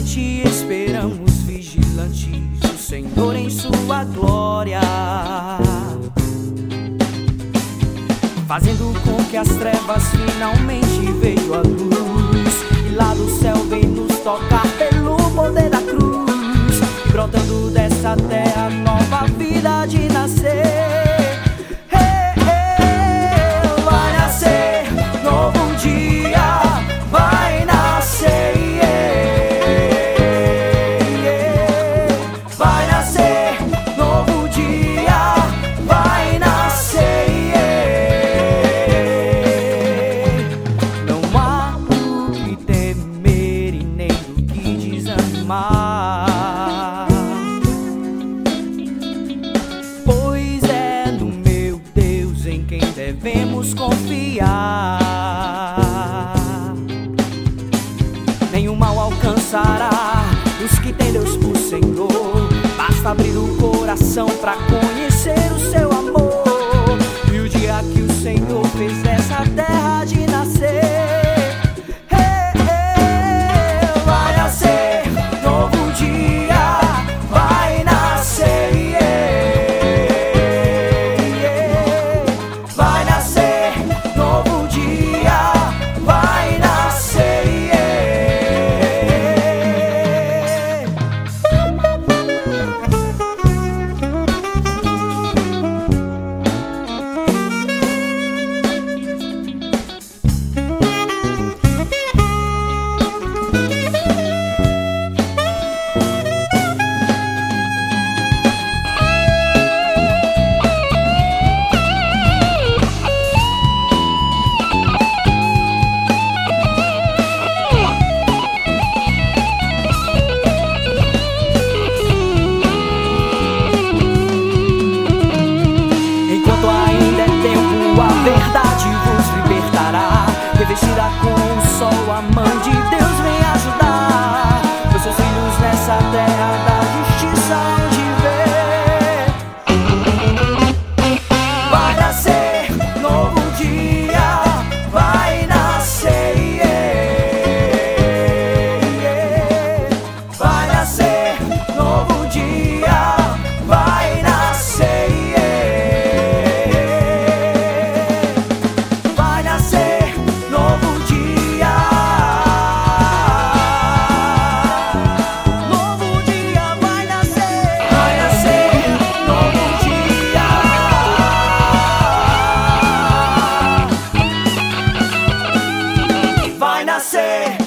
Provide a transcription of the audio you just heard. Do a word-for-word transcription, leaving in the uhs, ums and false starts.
te esperamos vigilantes, o Senhor em sua glória, fazendo com que as trevas finalmente vejam a luz. E lá do céu vem nos tocar pelo poder da cruz, brotando dessa terra nova vida de nascer. Pois é no meu Deus em quem devemos confiar. Nenhum mal alcançará os que têm Deus por Senhor. Basta abrir o coração pra conhecer o seu amor. E o dia que o Senhor fez essa terra de nascer, revestida com o sol, a mãe de Deus vem ajudar os seus filhos nessa terra da justiça onde vê. Vai nascer novo dia, vai nascer, yeah, yeah. Vai nascer novo dia, vai nascer, yeah. Vai nascer novo dia, novo dia vai nascer, vai nascer novo dia, vai nascer.